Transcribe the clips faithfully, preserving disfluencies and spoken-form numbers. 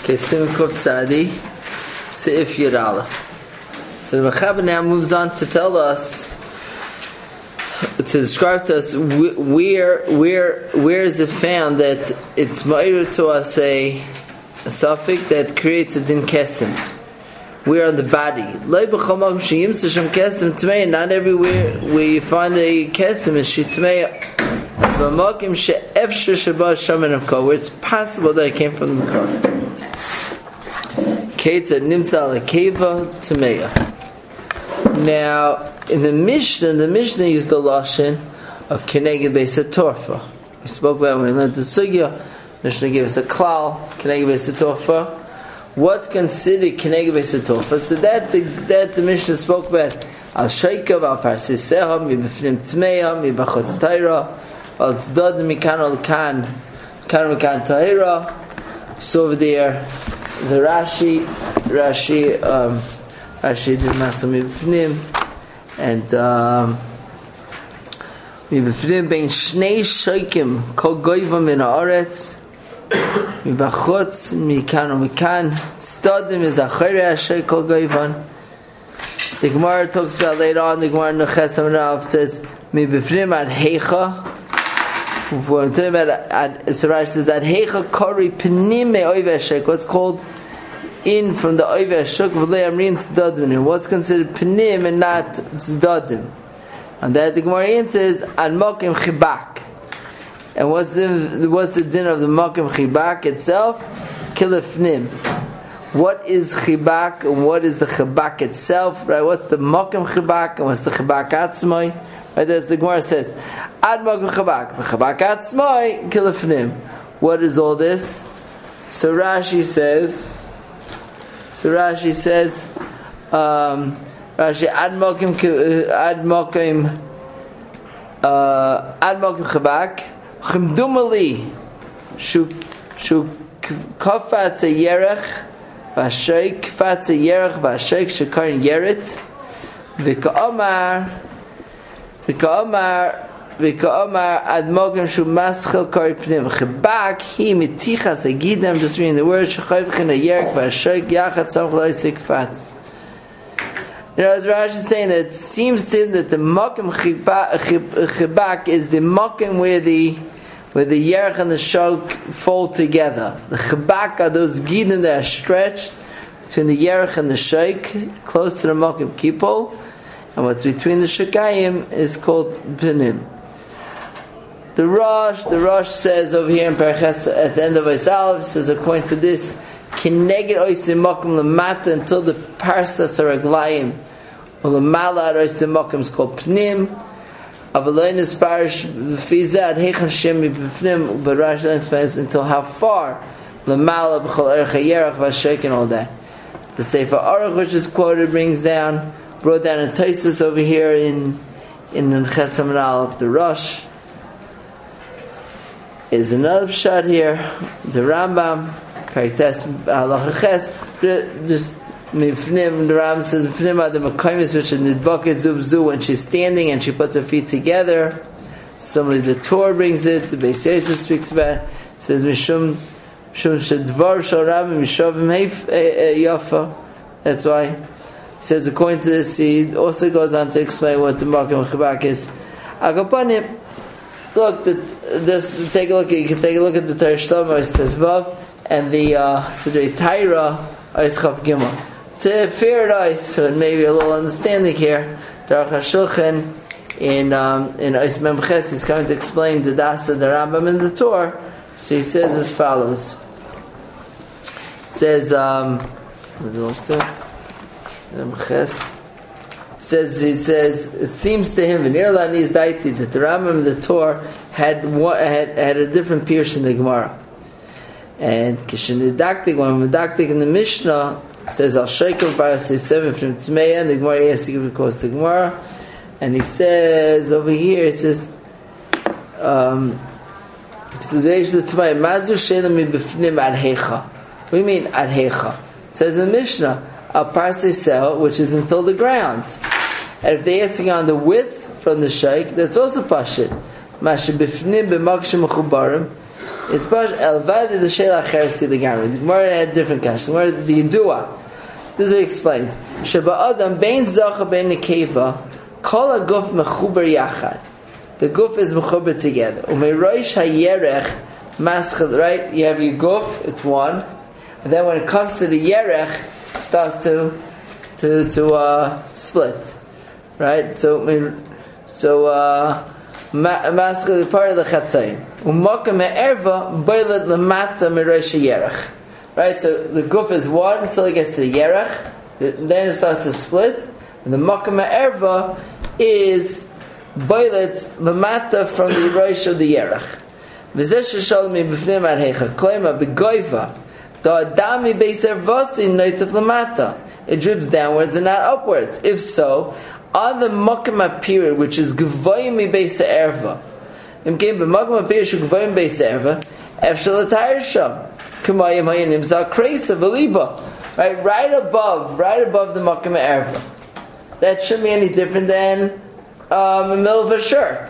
Okay, Simon Kuf Tzadi, Seif Yud Aleph. So the Mechaber now moves on to tell us, to describe to us where, where, where is it found that it's ma'ir to us a, a suffix that creates a din kesim. Where on the body. Not everywhere where you find a kesim is shitmei. Where it's possible that it came from the Makar. Keita nimtza lekeva tmeya. Now, in the Mishnah, the Mishnah used the lashon of keneged beis hatorfa. We spoke about when we learned the sugya. Mishnah gave us a klal keneged beis hatorfa. What's considered keneged beis hatorfa? So that the, that the Mishnah spoke about al sheikav al parsiseha mi b'fnim tmeya mi b'chotz taira al tzadad mikan al kan kan mikan taira. So over there. The Rashi, Rashi, um, Rashi did Masa Mibifnim, and um, Mibifnim bein Shnei Shoikim Kol Goyva Min Haaretz Mibachutz Mikan U'Mikan Tzadim is Achari Hashay Kol Goyvan. The Gemara talks about later on. The Gemara Neches Amarav says Mibifnim Ad Heicha. We're talking about ad, so Rashi says Ad Heicha Kori Penim Me Oive Hashay. What's called in from the Oive Hashuk v'lei amrin tzdadim. What's considered Penim and not tzdadim? And that the Gemara answers Ad Mokim Chibak. And what's the what's the din of the Mokim Chibak itself? Kilifnim. What is Chibak and what is the Chibak itself? Right? What's the Mokim Chibak and what's the Chibak Atzmai? Right, as the Gemara says, Ad Mokim Chibak, Chibak Atzmai, Kilifnim. What is all this? So Rashi says, so Rashi says, um, Rashi Ad Mokim, Ad Mokim, uh, Ad Mokim Chibak, Chimdumali, Shu Shu Kofatz Yerech, Vashaik Fatz Yerech, Vashaik Shekarin Yeret, V'Ka'omar. V'ka'omar, v'ka'omar ad mokim shu maschel kari pnim. Chibak hi mitichas agidem. Just reading the word shechayv v'chin ha'yerek v'ashoik yachat samch lo'isik fatz. You know, as Rashi is saying, that it seems to him that the mokim chibak is the mokim where the where the yerech and the shok fall together. The chibak are those gidem that are stretched between the yerech and the shok, close to the mokim kipol. And what's between the shakayim is called Penim. The Rosh, the Rosh says over here in Paraches at the end of Isalav, says according to this, Kineged oisim mokum lemata until the parsas are aglayim. Or lemala oisim mokum is called Penim. Avalein is parish fiza ad heichan shemi b'pnim. But Rashi explains until how far lemala b'chol erech hayerach v'ashek and all that. The Sefer Aruch, which is quoted, brings down. Brought down a Tosfos over here in in the Chesam Ral of the Rosh. Is another shot here. The Rambam, Perites Halacha Ches. Just Mifnim. The Rambam says Mifnim are the Makaimis which in the Nidbaka Zubzu when she's standing and she puts her feet together. Similarly, the Torah brings it. The Beis Yosef speaks about it. It says Mishum Mishum Shedvar Shal Rambam Mishavim Heif Yafa. That's why. He says, according to this, he also goes on to explain what the Mokim Chibak is. Agapanim, look, the, just take a look. You can take a look at the Torah Shlomo Tezvav and the Sidrei Taira Chav Gimel. To fair ice, so it may be a little understanding here. Daruch HaShulchan in um, in Ois Mem Ches, he's going to explain the Das of the Rambam in the Torah. So he says as follows. He says, um, what do you say? Says he says it seems to him in Irlani's Daiti that the Rambam and the Torah had one, had had a different pierce in the Gemara, and Kishinidaktik when Medaktik in the Mishnah says Al Sheikh Bar seven from Tmeya, and the Gemara asks him because the Gemara, and he says over here it says um it says the Tmeya Mazu Shelam Bifnim Ad Heicha. What do you mean Ad Heicha? It says in the Mishnah a parsisel, which is until the ground. And if they're asking on the width from the sheikh, that's also pashit. Masha bifnim b'makshim mechubarim. It's Bash Elvad the Sheila Chersi the Gamri. The Gemara had different questions. Where the Yidua. This is what he explains. Sheba Adam Bein Zacha Bein Nekeva Kol Aguf Mechuber Yachad. The guf is mechuber together. Umeiroish hayerech maschel. Right, you have your guf, it's one, and then when it comes to the yerech, it starts to to to uh, split. Right, so so uh, maschel is part of the chatzayim. Umakam me'erva boilet lemata meiroish hayerech. Right, so the guf is one until it gets to the yerech, then it starts to split, and the makam me'erva is boilet lamata from the rosh of the yerach. V'zeh sheshol mi b'fnim arhecha klema b'goiva da adami beiser vosin noitav lamata. It drips downwards and not upwards. If so, on the makama period, which is gvoyim mi beiser erva, im geim b'makama period shu gvoyim beiser erva, efshel atayr sham k'mayim hayanim za kreisa v'liba. Right, right above, right above the makama erva. That shouldn't be any different than Um, in the middle of a shirt.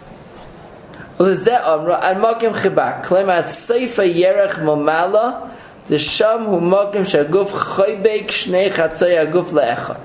And makim chibak klemat seifa yerech momala the sham hu makim shaguf choybek shnei chatzoy aguf leecha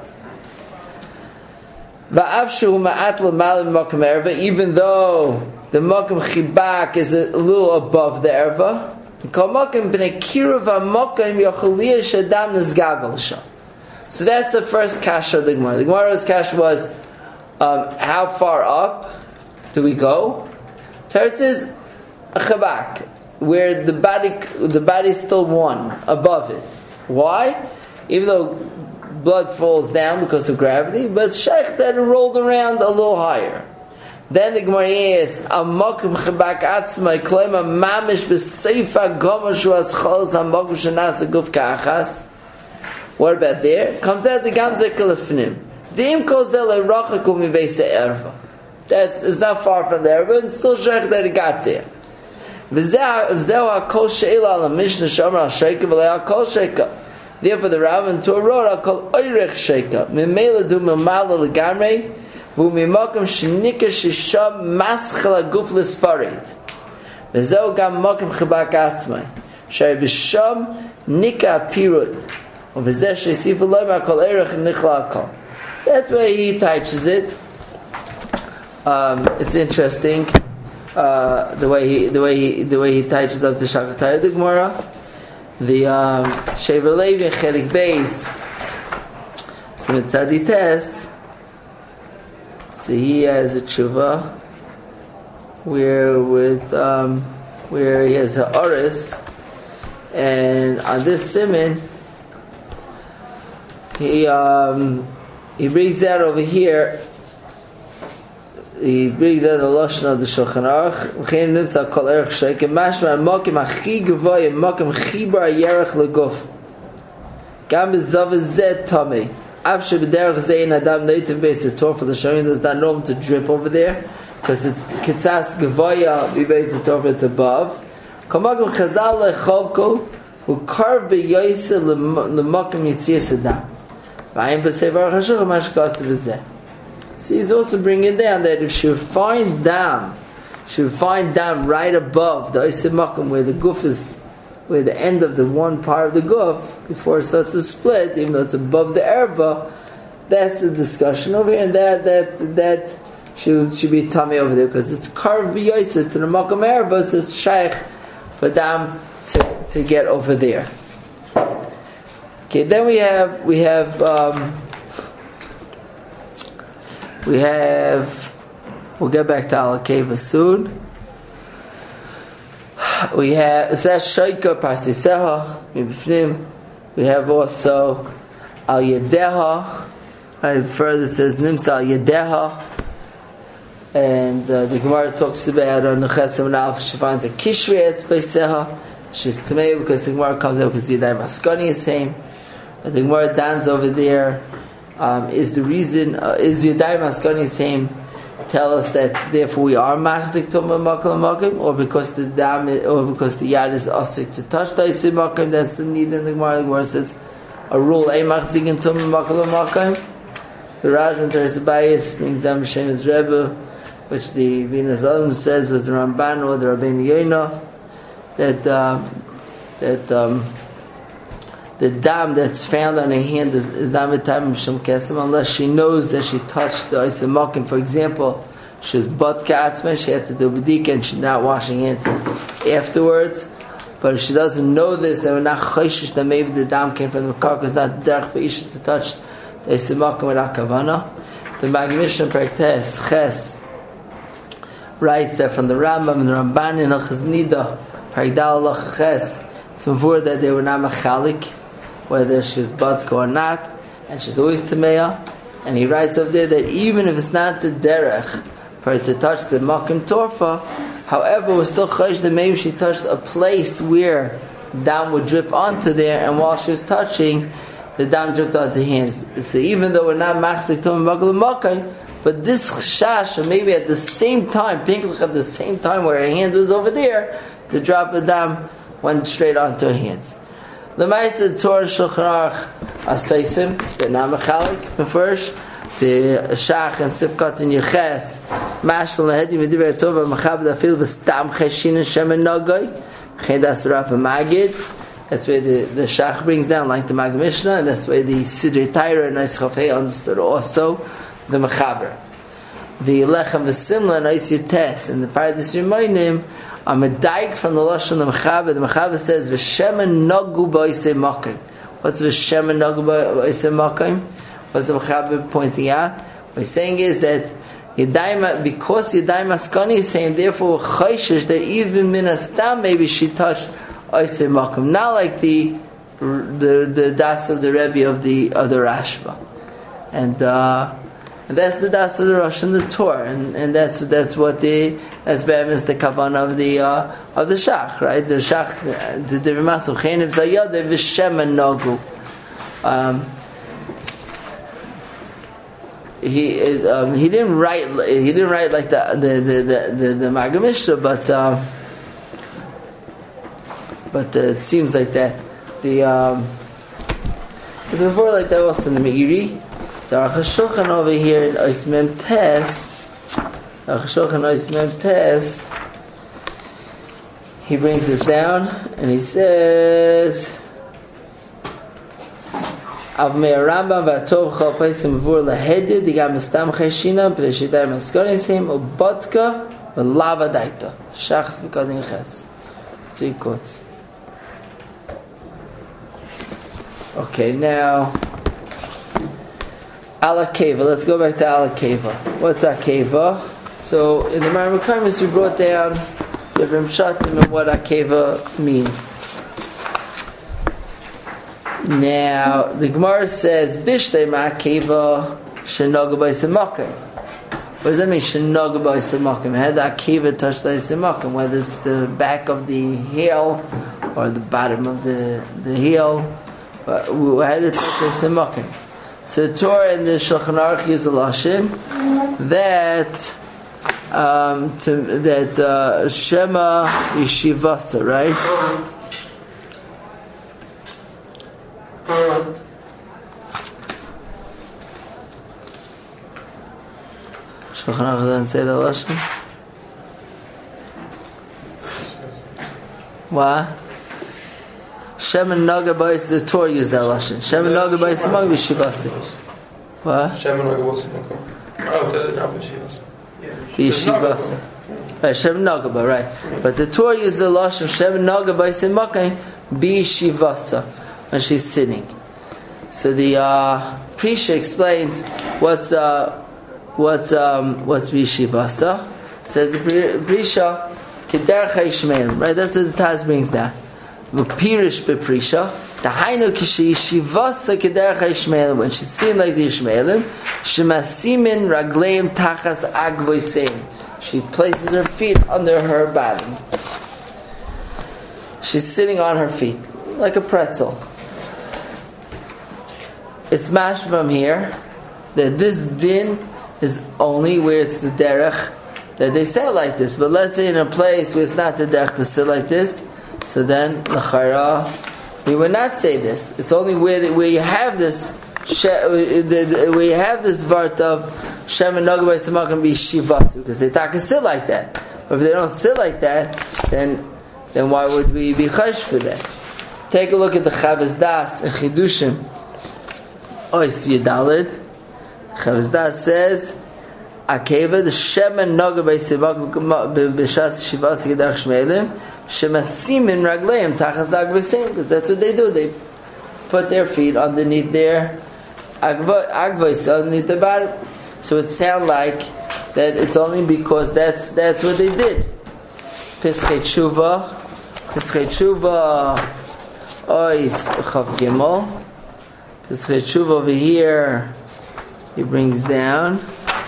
va'af shu ma'at l'mal makim erva, even though the makim chibak is a little above the erva, kol makim b'nei kiruv ha'makim yochaliyah shadam nizgagal sham. So that's the first kasha of the Gemara. The Gemara's kasha was, Um, how far up do we go? Teretz is a chabak, where the body the body is still one above it. Why? Even though blood falls down because of gravity, but sheikh that it rolled around a little higher. Then the Gemara is amakim chabak atzmai klema mamish b'seifa gomashu aschol hamakim shenas aguf kachas. What about there? Comes out the gamzek lefnim. That's it's not far from there, but it's still shaykh that it got there. Therefore, the Rav to a road I call oirech sheika. Memela du memala legamrei, vu mimakam shenika shisham maschel aguf lesparit. V'zeu gam makam chibak atzmai. Shari b'sham nika pirud. V'zeh shesifu loima kol oirech nichla akol. That's why he teaches it. Um, it's interesting uh, the way he the way he the way he teaches up the Shakatay the Gemara. The um, Shever Levi Chelik Beis Simitzadi test. So he has a tshuva where with um, where he has a oris, and on this siman he um. He brings that over here. He brings that the lashon of the Shulchan Aruch. V'chein nimtza kol erech sheik. Mashma makim achi gavoy makim chibar yerech leguf. Gam bezav zed tamei. Av shebederech zein adam noitiv beis Torah for the showing. There's not normal to drip over there because it's kitzas gavoya beis Torah. It's above. Kamakim chazal lecholko ukarv beyoyse lemakim yitzias adam. So he's also bringing down that if she find down, she find down right above the Oisei Makom where the guf is, where the end of the one part of the guf before it starts to split, even though it's above the erva. That's the discussion over here, and that that that should should be tummy over there because it's carved b'yoyser to the Makom erva, so it's shaykh for them to to get over there. Okay, then we have we have um, we have we'll get back to Alakeva soon. We have so that's Shaika Parsiseha Mibifnim. We have also Al Yedeha. Right, further it says Nimsa Al Yedeha, and uh, the Gemara talks about on the Chesam and Alf. She finds a Kishri Etz Beiseha. She's Tmei because the Gemara comes out because Yedai Maskani is same. The Gemara dance over there um, is the reason uh, is Yedai Maskani same tell us that therefore we are machzik tumah makal makim, or because the dam is, or because the yad is asik to touch the isim makim. That's the need in the Gemara. The Gemara says a rule a machzik in tumah makal makim. The Rajman Terzabayis brings down B'Shem Rebbe, which the Vina Zalim says was the Ramban or the Rabbeinu Yoina. that um, that um, the dam that's found on her hand is, is not mitamim shum kesem unless she knows that she touched the oisei makim. For example, she's bat katzman, she had to do b'dika and she's not washing hands afterwards. But if she doesn't know this, then we're not chayshish that maybe the dam came from the karka. It's not derech for isha to touch the oisei makim without kavana. The Maggid Mishnah Perktes Ches writes that from the Rambam and the Ramban in Hilchos Nida Parikdal Lach Ches, it's mavur that they were not machalik, whether she's badka or not, and she's always tameya. And he writes over there that even if it's not the derech for her to touch the makim torfa, however, we're still chayish that maybe she touched a place where dam would drip onto there, and while she was touching, the dam dripped onto the hands. So even though we're not machzik tovim bagel makai, but this shash, or maybe at the same time, pinklich at the same time where her hand was over there, the drop of dam went straight onto her hands. The Ma'aser Torah Shulchan Aruch Asaisim, the Namachalik, the first, the Shach and Sifkat and Yeches, Mashmal Lahedi Medivei Tova Machabed Afil B'Stam Cheshin and Shemen Nogai, Chedas Rafa Magid. That's where the, the Shach brings down, like the Maggid Mishnah, and that's where the Sidrei Torah and Ois Chafei understood also the Mechaber. The Lechem V'Simla and Ois Yates and the Paradis Rimonim are medaik from the Lashon the Mechaber. The Mechaber says V'Shemen Nogu B'Oisei Makim. What's V'Shemen Nogu B'Oisei Makim? What's the Mechaber pointing out? What he's saying is that Yadayim, because Yadayim Askani is saying, therefore Chayshish that even Minastam maybe she touched Oisei Makom, not like the the the das of the Rebbe of the of the Rashba, and uh, and that's the das of the Rosh and the Torah, and, and that's that's what the that's is the kavan of the uh, of the Shach, right? The Shach, the the Remasu Chenim Zayad V'Shemen Nagu. Um, he um, he didn't write he didn't write like the the the the, the, the Maggid Mishnah, but. Uh, But uh, it seems like that. The um, it's before like that was in the Meiri. The Aruch HaShulchan over here in Ois Mem Tes, Aruch HaShulchan Ois Mem Tes, he brings this down and he says, Av Mei Rambam v'atov chol peisim v'vur lahedid digam estam cheshina b'reshidai maskonesim u'bodka v'lava daita shachs v'kodin ches. Three quotes. Okay, now Alakeva. Let's go back to Alakeva. What's Akeva? So in the Maramakarmis we brought down different pshatim and what Akeva means. Now the Gemara says Bishtei Ma'akeva Shenoga B'Oisei Makom. What does that mean? Shenoga B'Oisei Makom. Had Akeva touched the Oisei Makom, whether it's the back of the heel or the bottom of the the heel. How did it touch Oisei Makom? So the Torah and the Shulchan Aruch use a lashon that um, to, that uh, Shema Yeshivasa, right? Shulchan Aruch doesn't say the lashon. What? Shem and Naga Bais, the Torah used that lashon. Shem and Naga Bais Mag B'Shivasi. What? Shem and Naga Bais Mag. Oh, not B'Shivasi. B'Shivasi. Right, Shem and Naga Bais, right. But the Torah used the lashon Shem and Naga Bais Mag B'Shivasa when she's sitting. So the uh, Prisha explains what's uh, what's um, what's B'Shivasa. Says the Prisha Kederach HaYishmaelim. Right, that's what the Taz brings down. Pirish beprisha, the hainu kishi shivasa kederach Yishmaelim. When she's seen like the Yishmaelim, shemasimin ragleim tachas agvoisein. She places her feet under her body. She's sitting on her feet like a pretzel. It's mashed from here that this din is only where it's the derech that they say like this. But let's say in a place where it's not the derech to sit like this. So then, l'chara, we would not say this. It's only where where you have this where you have this vart of Shem and Naga B'Oisei Makom B'Shivasi, because they talk and sit like that. But if they don't sit like that, then then why would we be chayish for that? Take a look at the Chavaz Das in Chidushim. Ois Yudalid. Chavaz Das says, Akeva, the Shemen Noga B'Sivak B'Shas Shivas Gedach Shmelim, Shemasimin Ragleim Tachazag B'Sim, because that's what they do. They put their feet underneath their Agvois, underneath the bottom. So it sounds like that it's only because that's that's what they did. Pischei Tshuva, Pischei Tshuva, Ois Chav Gimel. Pischei Tshuva over here, he brings down.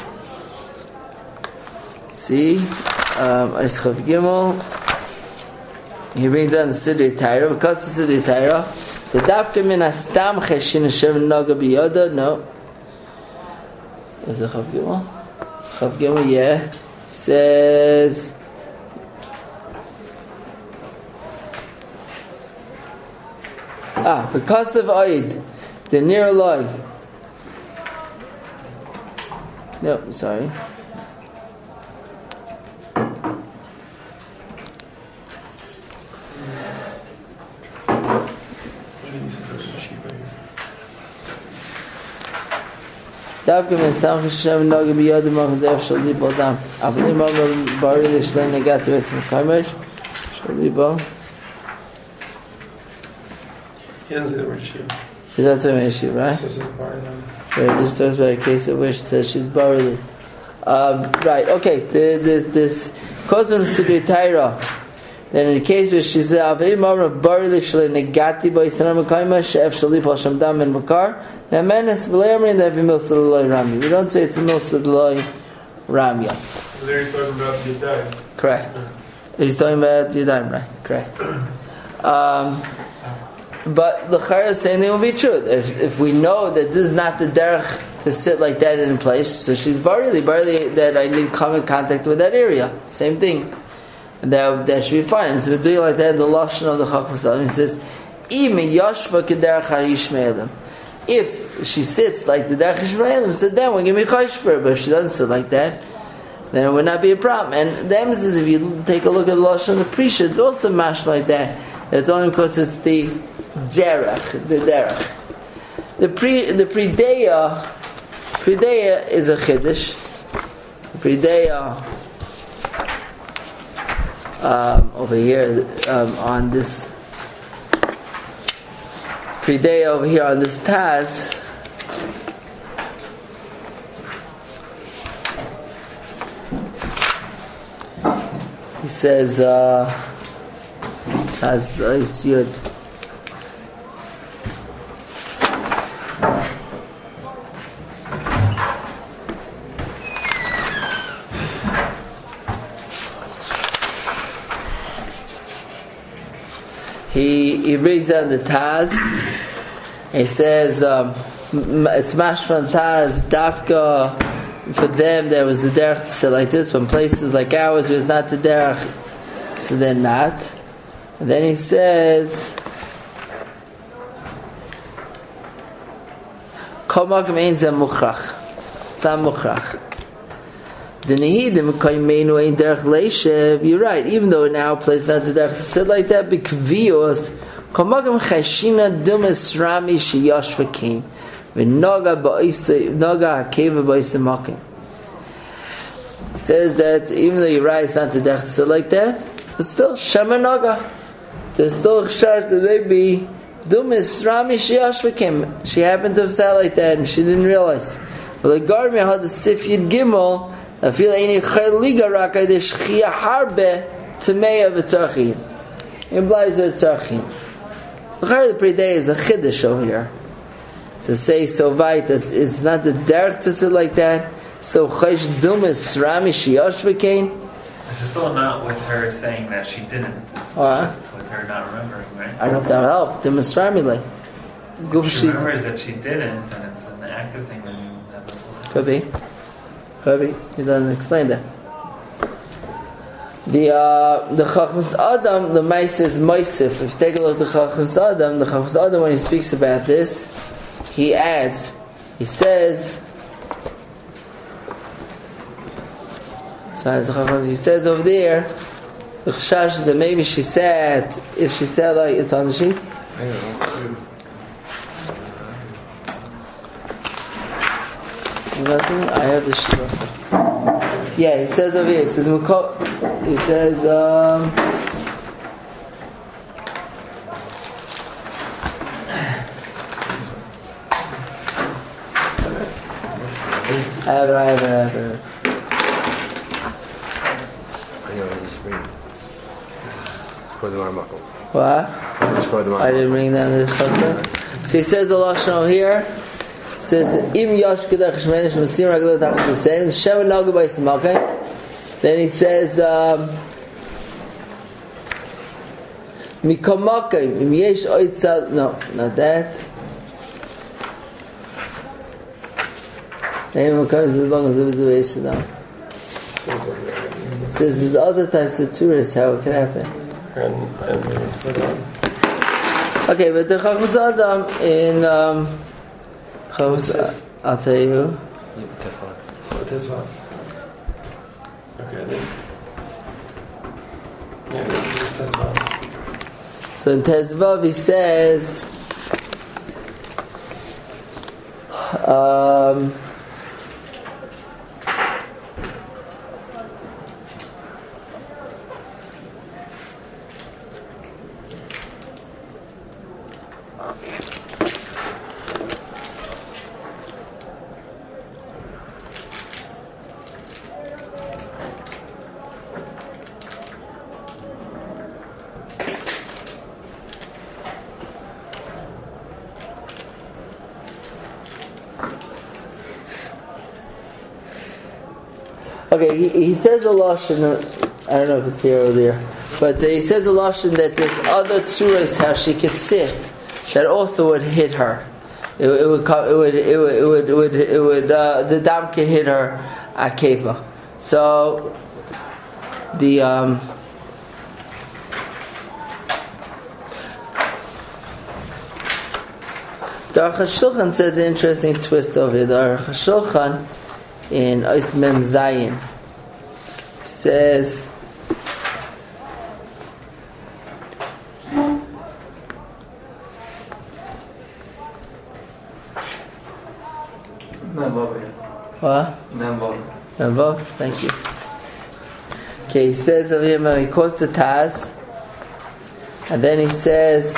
Let's see, Ois Chav Gimel. He brings down the Sidrei Torah. Because of Sidrei Torah, the Dafka Min Astam Cheshin Hashem Noga B'Yoda. No. Is it Chav Gimel? Chav Gimel, yeah. Says. Ah, because of Oid, the near Loi. No, sorry. דווקא מסתם חשב נוגע ביד ומחדף של ליבו דם. אבל אם אמר בריא לשלי נגעתי בעצם קיימש, של ליבו. He doesn't say the word Shiva. Is that the issue, right? So it's a bar then. Right, this talks about a case of where she says she's barley. Um, right, okay, the, the, this goes on to Torah. Then in the case where she says, Avim Amra barley shle negati by Yisrael Mekayma, she'ef shalip al shamdam and makar, now menes v'le'amrin that be milsa l'loi ramya. We don't say it's a milsa l'loi ramya. So there he's talking about Yadayim. Correct. He's talking about Yadayim, right, correct. Um, But the Chara same thing will be true. If if we know that this is not the derech to sit like that in place, so she's barley, barley that I need come in contact with that area. Same thing. And that, that should be fine. And so we're doing like that in the Lashon of the Chacham Salim. He says, if she sits like the derech Yishmaelim, so then we're going to be chayish for her. But if she doesn't sit like that, then it would not be a problem. And the emphasis, if you take a look at the Lashon of the Prisha, it's also mashed like that. It's only because it's the derech, the derech. The pre, the predeya, predeya is a chiddush. Predeya um, over here um, on this predeya over here on this Taz. He says, uh, Taz is yud. He he brings down the Taz. He says um, it's mashman Taz dafka for them. There was the derech to sit like this. When places like ours was not the derech, so they're not. And then he says, "Kol makom ein zeh muchrach." It's not muchrach. The nehidim kaimeinu ein derech leishev. You're right. Even though in our place not the derech to sit like that, b'kvios kol makom chashina dumas rami sheyash v'kein v'noga ba'isa noga hakeva ba'isa makim. He says that even though you're right, it's not the derech to sit like that, but still shema noga. There's still a chshar that maybe dumas rami sheyash v'kein. She happened to have sat like that and she didn't realize. But the garmi had the sif yid gimel. I feel any chayliga rakai de shchia harbe tameya v'tzarchin. Implies the tzarchin. The the pre-day is a chiddush over here. To say so vayt, it's, it's not the derech to sit like that. So chaysh dumas rami shiyash v'kein. It's still not with her saying that she didn't. It's uh, just with her not remembering, right? I don't know if that'll help. Dumas rami like. If she remembers that she didn't, then it's an active thing. Then you have to. Could be. Could be. He doesn't explain that. The uh, the Chachmas Adam, the Maisa is Maisif. If you take a look at the Chachmas Adam, the Chachmas Adam, when he speaks about this, he adds, he says, so he says over there The chashash is that maybe she said, if she said like it's on the sheet. I don't know. I have the sheet also. Yeah, he says over here. He says, he says, um, I have it, I have it, I have it. I know, I just bring it. Just pour the marmako. What? Just pour the marmako. I didn't bring down the chasa. So he says the lashon over here. Says im yosh kedach shmenish masim raglo tachas v'sein shem nagu b'yisim. Okay. Then he says mikomakim im yesh oitzal. No, not that. Name comes to the bangos of the now. Says there's other types of tourists. How it can happen? Okay, but the Chacham Adam in um, I'll tell you. You have to test one. Oh, test one. Okay, this. Yeah, this test one. So in Tezvav he says, um, okay, he, he says a lashon. I don't know if it's here or there, but he says a lashon that this other tzuras how she could sit that also would hit her. It, it would come. It would. It would. It would. It would. It would uh, the dam could hit her akeva. So the um, the Aruch HaShulchan says an interesting twist over here. The Aruch HaShulchan in Ois Mem Zayin says what? Memvav, thank you. Okay, he says over here he quotes the Taz, and then he says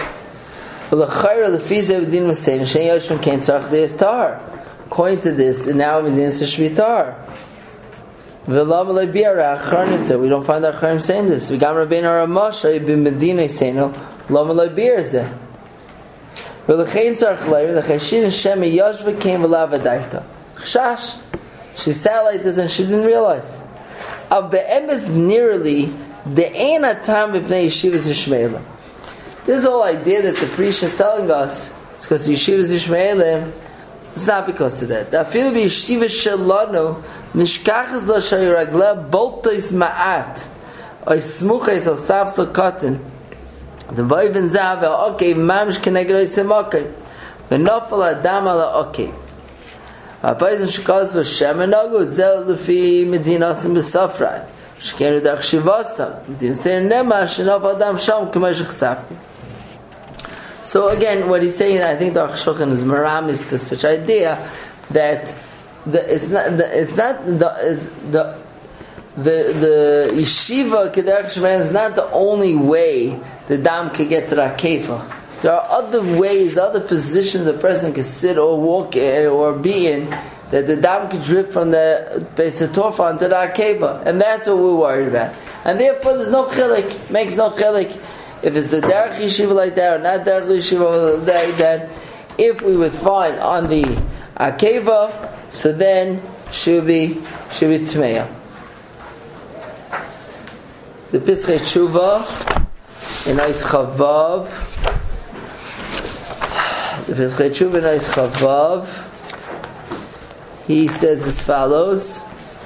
according to this, now Medina Shvitar. We don't find our Charim saying this. We got Rabbeinu Ramasha ibn Medina saying, "Lama le'bir zeh." V'lechein tzarich le'ir the chashin Hashem yashva came v'lavadaita. Chash, she sat like this and she didn't realize. Of be'emes nearly the ain't time b'pnei yeshivas Yishmaelim. This whole idea that the priest is telling us it's because yeshivas Yishmaelim. It's not because of that. I feel be yeshiva shelano nishkachas lo shayiragla boltois ma'at oy smuches al savsel cotton the vayven zav el okay mamish keneged oy semakay v'nofel adam ala okay ha'payzim shekaz v'shemanagu zel lefi medinas b'safran shekenu dach shivasam medina seir nema shenof adam sham k'may shechsafti. So again, what he's saying, I think the Aruch HaShulchan is meramis to such idea that the, it's not the, it's not the it's the the the yeshiva kederach shemaim is not the only way the dam can get to the akeva. There are other ways, other positions a person can sit or walk in or be in that the dam can drip from the Beis HaTorah onto the akeva, and that's what we're worried about. And therefore, there's no chilik, makes no chilik. If it's the derech yeshiva like that or not derech yeshiva like that, if we would find on the akeva, so then should be should be tmeya. The Pischei Tshuva in Ois Chavav, the Pischei Tshuva in Ois Chavav, he says as follows.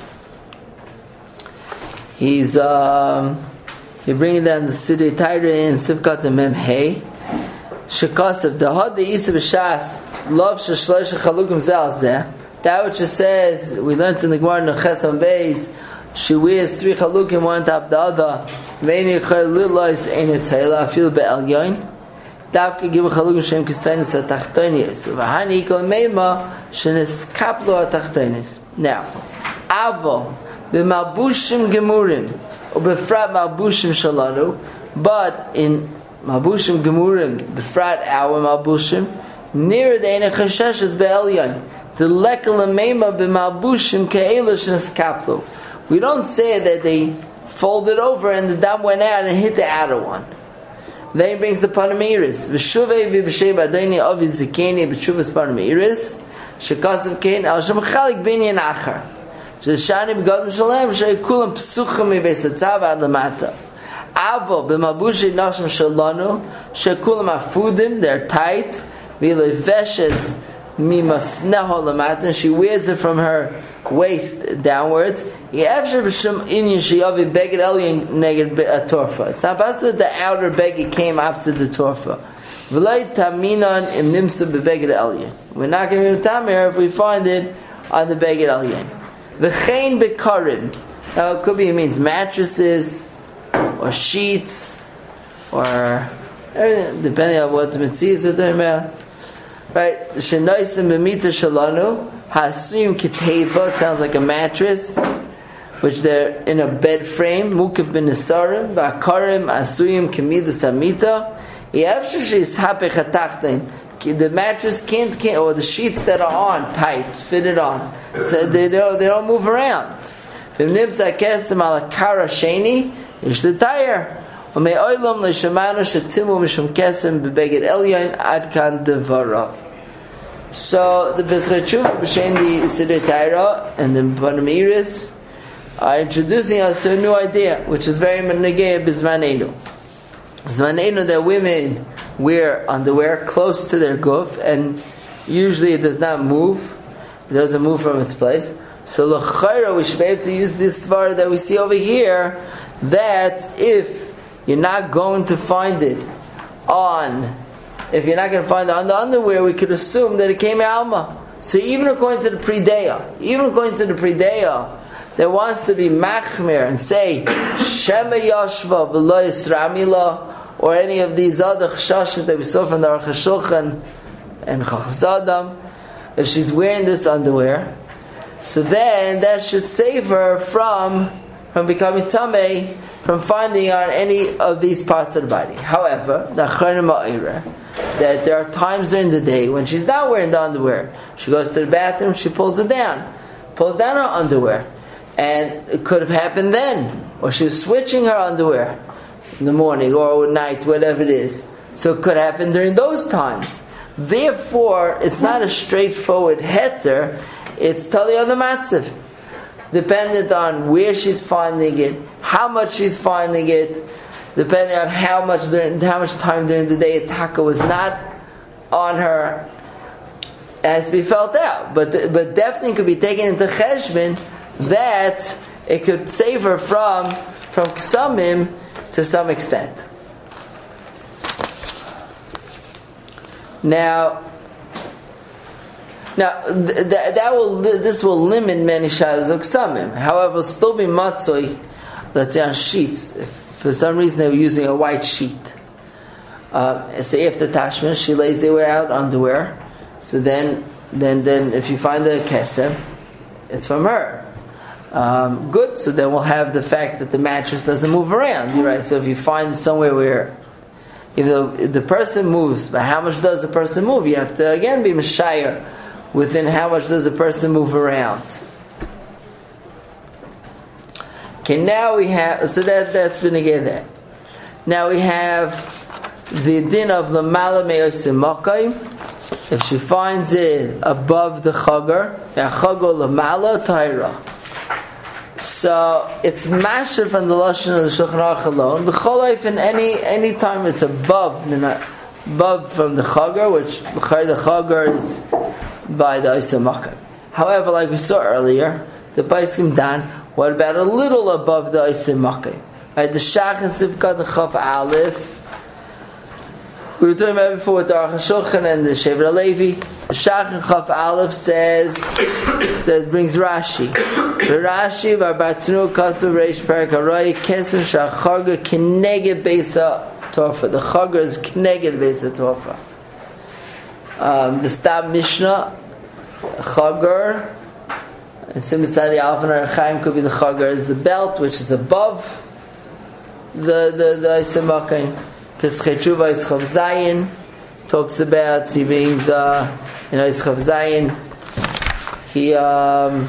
He's um. He bringing down the city Tyre in Sivkat and Mem Hey. Shekasav the Hod the Isa b'Shas love sheshlesh chalukim zeh. That which it says we learned in the Gemara Neches on Beis. She wears three chalukim one top the other. Veini chayil lilois ein etayla afil be'elyon. Davka gibu chalugim shem kisaynis atachtonis. V'hani ikol meima shenes kaplo atachtonis. Now, avo b'malbushim gemurim u'befrat malbushim shalanu, but in malbushim gemurim befrat our malbushim near the ein chashesh is be'elyon. The lekel meima b'malbushim ke'ela shenes kaplo. We don't say that they folded over and the dam went out and hit the outer one. Then he brings the Panamiris. V'shuvei v'b'shem adoni avi zikeni b'shuvas Panamiris shekasav kein al shem chalik binyan achar sheshani b'gadam shalem shekulam psuchim mibeis hatzav ad lamata avo b'mabushi nashim shalanu shekulam afudim, they're tight, v'leveshes mimasneho lamata, and she wears it from her waist downwards. It's not possible that the outer beged came opposite the torfa. We're not going to be tamir if we find it on the beged elyon. V'chein bekarim. Now it could be, it means mattresses or sheets or everything, depending on what the mitzvahs are talking about. Right? Shenoisim b'mita shalanu. Hasuyim keteva, sounds like a mattress, which they're in a bed frame. Mukif bin nesarim, v'akarim asuyim kemidas hamita. Yevshishis hapech hatachtain. The mattress can't, can't, or the sheets that are on tight, fitted on, so they, they, don't, they don't move around. V'nibza kesem ala kara sheni, ish the tire. U'me'olam l'shamanu shetimu mishum kesem b'beged elyon adkan devarav. So the Pesach Tshuva b'shem the Siddur Taira and the Panamiris are introducing us to a new idea, which is very menegei b'zmanenu. Zmanenu, that women wear underwear close to their guf, and usually it does not move; it doesn't move from its place. So l'chayra, we should be able to use this svara that we see over here, that if you're not going to find it on If you're not going to find it on the underwear, we could assume that it came Alma. So even according to the Prideya, even according to the Prideya, that wants to be Machmir and say Shema Yashva V'lo Yisramila, or any of these other chashashas that we saw from the Aruch HaShulchan and Chacham Zadam, if she's wearing this underwear, so then that should save her from from becoming Tameh, from finding on any of these parts of the body. However, the Achronim Ma'ira, that there are times during the day when she's not wearing the underwear. She goes to the bathroom, she pulls it down, pulls down her underwear, and it could have happened then, or she's switching her underwear in the morning or at night, whatever it is. So it could happen during those times. Therefore, it's not a straightforward heter; it's totally on the matzav, dependent on where she's finding it, how much she's finding it, depending on how much during, how much time during the day a taka was not on her, has to be felt out. But the, but definitely could be taken into cheshbon that it could save her from from ksamim to some extent. Now, now th- th- that will this will limit many shadas of ksamim. However, still be matzoi, let's say on sheets. If for some reason they were using a white sheet. Uh, say after Tashma, she lays they wear out underwear. So then, then, then, if you find the kesem, it's from her. Um, good. So then we'll have the fact that the mattress doesn't move around. You're right. So if you find somewhere where, if the, if the person moves, but how much does the person move? You have to again be mashayir within how much does a person move around. Okay, now we have, so that, that's been again there. Now we have the din of the mala me'osim makayim. If she finds it above the chagar, chagar lamala taira. So it's masher from the lashon of the Shulchan Aruch alone. B'chol life in any any time it's above, above from the chagar, which the chagar is by the osim makayim. However, like we saw earlier, the Paiskim Dan. What about a little above the Osim Makayim? Right, the Shach and Sivka, the Chaf Aleph, We were talking about before with the Aruch HaShulchan and the Shevet HaLevi. The Shachan Chaf Aleph says, says brings Rashi. The Rashi v'Arbatzinu Kasu Reish Perak Haroy Kesem Shachaga Kineged Beisa Torfa. The Chaga is Kineged Beisa Torfa. Um, the Stab Mishnah Chagar, and Simitzad the Alpha and Chaim could be the Chagar is the belt which is above the the the Isimakayim. Pesachei Tshuva is Chav Zayin talks about he brings uh, you know is Chav Zayin he um,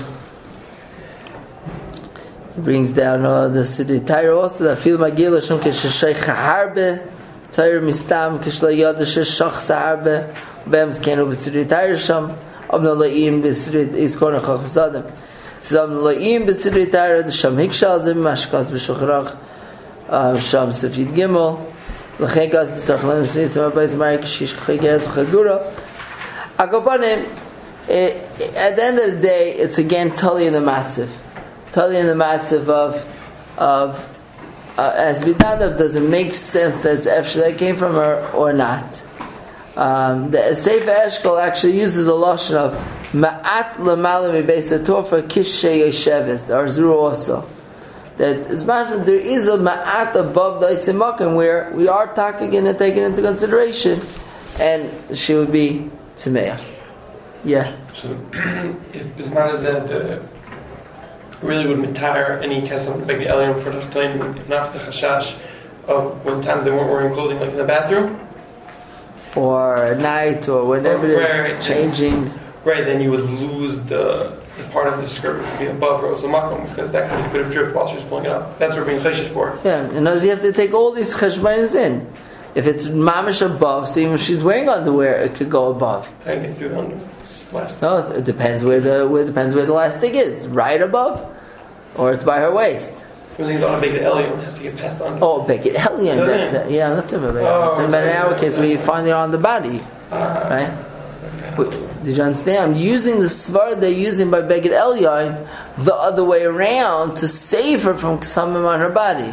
he brings down uh, the city Tyre also the Fil Magil Hashem Kesheshay Harbe Tyre Mistam Keshla Yad Sheshach Harbe Bems Kenu B'Siri Tyre Sham Abna Laim B'Siri is Korna Chach B'Sadam so Abna Laim B'Siri Tyre the Sham Hikshal Zim Mashkas B'Shochrach Sham Sefid Gimel L'chegas Tzachlam Svisam Abayis Marik Shish Chegas Chagura. Agopanim. At the end of the day, it's again totally in the matziv, totally in the matziv of of uh, as Bidanav does it make sense that it's Efshel that came from her or not? Um, the Sefer Eshkol actually uses the lashon of Ma'at L'Malam Mibeis HaTorfa Kishe Yesheves. The Arzuru also. That it's matter there is a ma'at above the Isimakim where we are talking and taking into consideration, and she would be Tmeya. Yeah. So it's matter that uh, really would retire any kesem like the Eliam for the time, if not for the chashash of when times they weren't wearing clothing like in the bathroom, or at night, or whenever or, it right, is changing. Right, then you would lose the, the part of the skirt which would be above Rosa Makom because that could, could have dripped while she was pulling it up. That's what we're being cheshish for. Yeah, and as you have to take all these cheshbonis in. If it's mamish above, so even if she's wearing underwear, it could go above. I get through the under elastic. No, it depends where the where depends where the elastic is. Right above, or it's by her waist. I was thinking on a big Elion has to get past the under. Oh, Beckett Elion. That, that, yeah, I'm not talking about Beckett. Oh, I'm talking about in our okay. case where you find it on the body, Uh, right? But, did you understand? I'm using the svar they're using by Beckett Elion the other way around to save her from something on her body.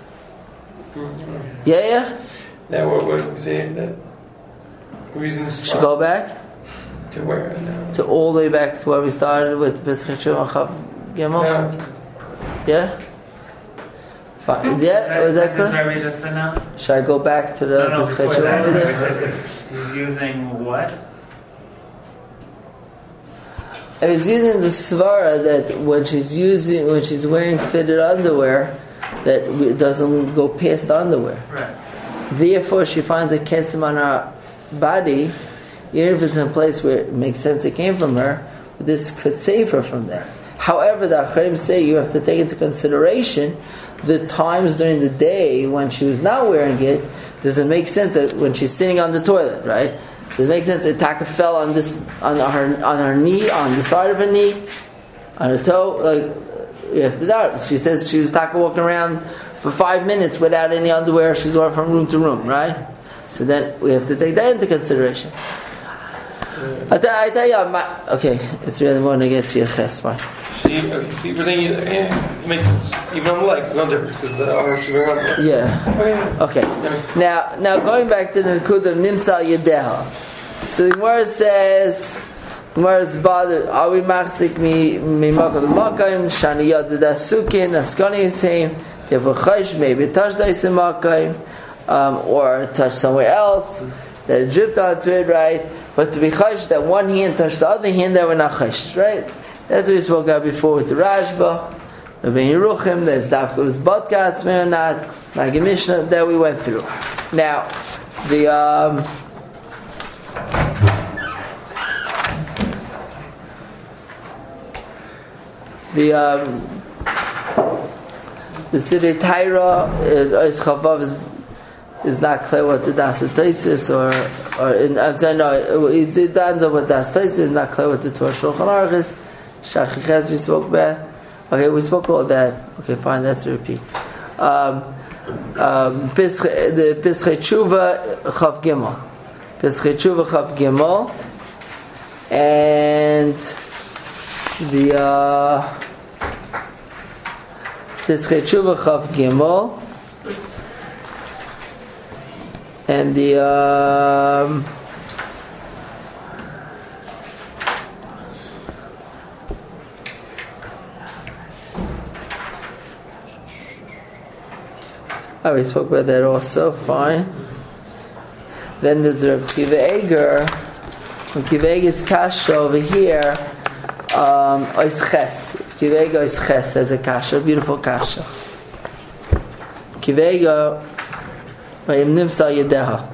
Yeah, yeah. Now what what we say that we're using this Should go back to where now? to all the way back to where we started with Pesach Shuvah Chav Gimel. No. Yeah. Fine. Yeah, was that That's clear? what we just said now? Should I go back to the No, no, Pesach before Shuvah that, over we there? said he's using what? I was using the svara that when she's using when she's wearing fitted underwear, that it doesn't go past the underwear. Right. Therefore, she finds a kesem on her body, even if it's in a place where it makes sense it came from her. This could save her from there. However, the Acharim say you have to take into consideration the times during the day when she was not wearing it. Does it make sense that when she's sitting on the toilet, right? Does it make sense that Taka fell on this on her on her knee, on the side of her knee, on her toe? Like you have to doubt. She says she was Taka walking around for five minutes without any underwear. She's going from room to room, right? So then we have to take that into consideration. I tell, I tell you, I'm not, okay, it's really more to get to your ches, fine. She, okay, so you were saying yeah, it makes sense. Even on the legs, there's no difference because the arm should be around the legs. Yeah. Okay. Okay. Now, now going back to the Nekuda Nimsa Yedeha. So the Gemara says, the Gemara is bothered. Are we machzik mi mi makam makam shani yad dasukin askani yisayim therefore chayish maybe touch the yisayim um or touch somewhere else that it dripped onto it, right? But to be chayish that one hand touched the other hand, that we're not chayish, right? That's what we spoke about before with the Rashba, the Ben Yeruchim, that's Dafka was Botkat, or not, like a Mishnah that we went through. Now, the um, the um, the Siddur Taira Ois Chavav is is not clear what the Das Taisis or or in I'm saying no, it depends on what Das Taisis is not clear what the Torah Shulchan Aruch is. Shachiches we spoke about. Okay, we spoke all that. Okay, fine. That's a repeat. Um, um, Pesach, the Pesach Tshuva Chav Gimel, Pesach Tshuva Chav Gimel, and the uh, Pesach Tshuva Chav Gimel. and the um, oh, we spoke about that also. Fine. Then there's Reb Kiva Eger. Reb Kiva Eger's kasha over here. Um, Ois Ches. Kiva Eger Ois Ches has a kasha, beautiful kasha. Kiva Eger Vayim Nimsa Yedeha.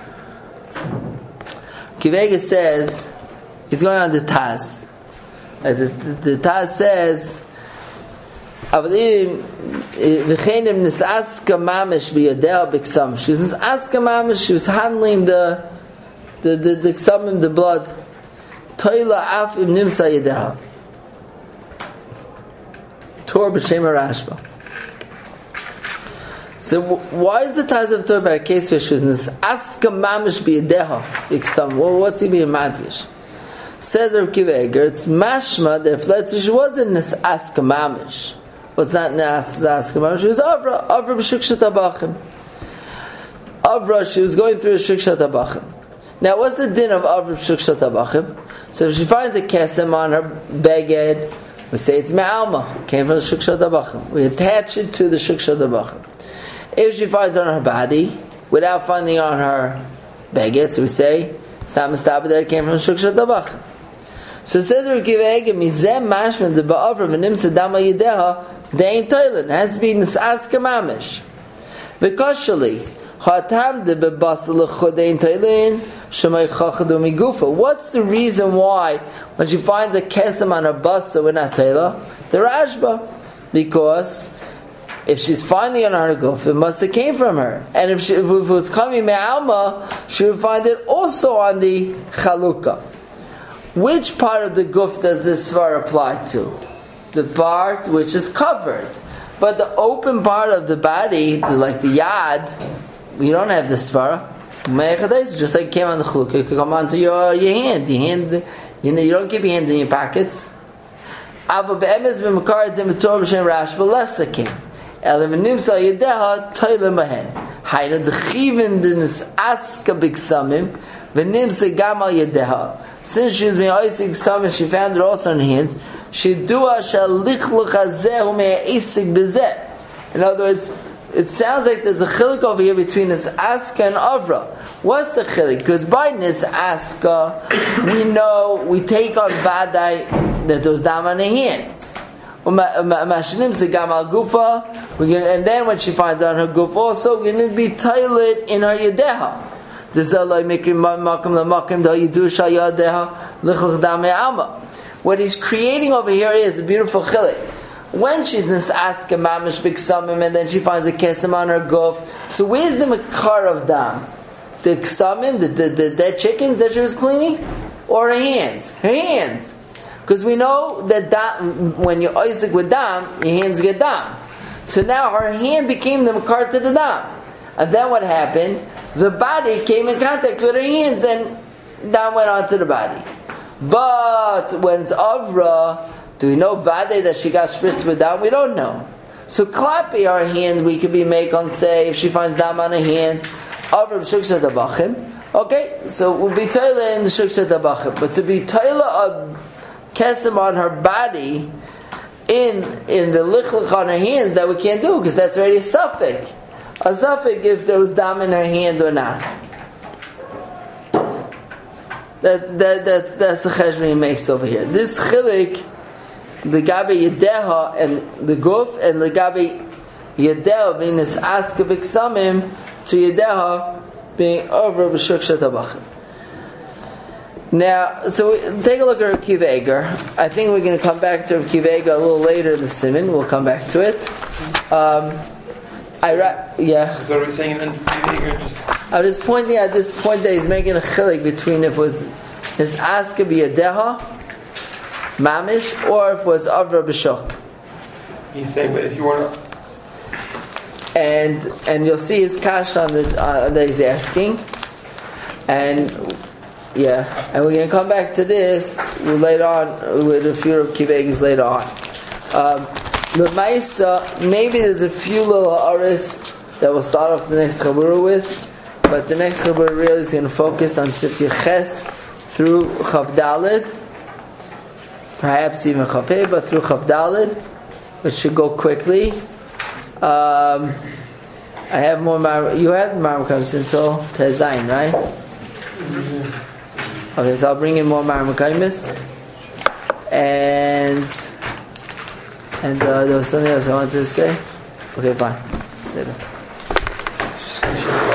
Kiva Eger says he's going on the Taz. Uh, the, the, the Taz says Avadim V'chenim Nisaska Mamish B'Yedeha B'Ksam. She was Nisaska Mamish. She was handling the the the the Ksamim, the blood. Toila Af Im Nimsa Yedeha. Tor B'Shem Rashba. So why is the Taz of Torah about a case where she was Nisaska Mamish B'Yedeha B'Ksam? Well, what's he being madgish? Says Reb Kiva Eger, it's mashma that if let's say she wasn't Nisaska Mamish. Was not Nisaska Mamish. She was Avra. Avra B'Shukshat Abachim. Avra, she was going through a Shukshat Abachim. Now, what's the din of Avra B'Shukshat Abachim? So if she finds a kesem on her beged, we say it's Me'alma, came from the Shukshat Abachim. We attach it to the Shukshat Abachim. If she finds it on her body, without finding it on her beged, so we say it's not Mistabed that it came from the Shukshat Abachim. So it says Reb Kiva Eger, Mizem Mashman the Ba'avra V'Nimsa Dama Yedeha Dein Toilen. It has to be Nisaska Mamish. V'koshali Hatam de Bebasal Chodein Toilen Shemay Chachadu Migufa. What's the reason why when she finds a kesem on her basa we're not Toila? The Rashba. Because if she's finding it on her guf, it must have came from her. And if, she, if it was coming Me'alma, she would find it also on the Chalukah. Which part of the guf does this svar apply to? The part which is covered. But the open part of the body, like the yad, you don't have the svara. Just like it came on the chalukah, it could come onto your, your hand. Your hand, you know, you don't keep your hand in your pockets. But less came. Since she was being oisik ksamim, she found it also in her hands. She dua shalichlach hazeh u'me'isik bezeh. In other words, it sounds like there's a chilik over here between this Aska and Avra. What's the chilik? Because by this Aska, we know, we take on Vadai that there was dam on her hands. And then when she finds on her guf also, we're going to be toilet in her yedeha. What he's creating over here is a beautiful chilik. When she's nisaska mamish b'ksamim and then she finds a kesem on her guf, so where's the makar of dam? The ksamim, the, the, the dead chickens that she was cleaning? Or her hands? Her hands. Because we know that dam, when you're oisik with dam, your hands get dam. So now her hand became the makar to the dam. And then what happened? The body came in contact with her hands and dam went onto the body. But when it's Avra, do we know Vade that she got spritzed with dam? We don't know. So klapi our hand, we could be make on say if she finds dam on her hand, Avra b'shukshat abachim. Okay, so we'll be toila in the shukshat abachim. But to be toila a kesem on her body in in the lichlich on her hands, that we can't do because that's already a suffix. A suffix if there was dam in her hand or not. That that that that's the cheshbon he makes over here. This chilik, the gabe yedeha and the guf, and the gabe yedeha being this aska b'ksamim to yedeha being over b'shukshat abachim. Now, so we, take a look at Reb Kiva Eger. I think we're going to come back to Reb Kiva Eger a little later in the siman. We'll come back to it. Um, I ra- yeah. So are we saying then Kiva Eger just? I was just pointing at this point that he's making a chilik between if it was this aska b'yadeha mamish or if it was avra b'shok. He's saying, but if you were not. And and you'll see his kash on the uh, that he's asking, and yeah, and we're going to come back to this later on with a few of Kiva Eger's later on. Um, the Maisa, maybe there's a few little aris that we'll start off the next chabura with. but the next chibur really is going to focus on Sifya Ches through Chav Daled, perhaps even Chav Hey, but through Chav Daled, which should go quickly. Um, I have more. Mar- you have the Marmakaimis until Tezayin, right? Okay, so I'll bring in more Marmakaimis, and and uh, there was something else I wanted to say. Okay, fine. Say that.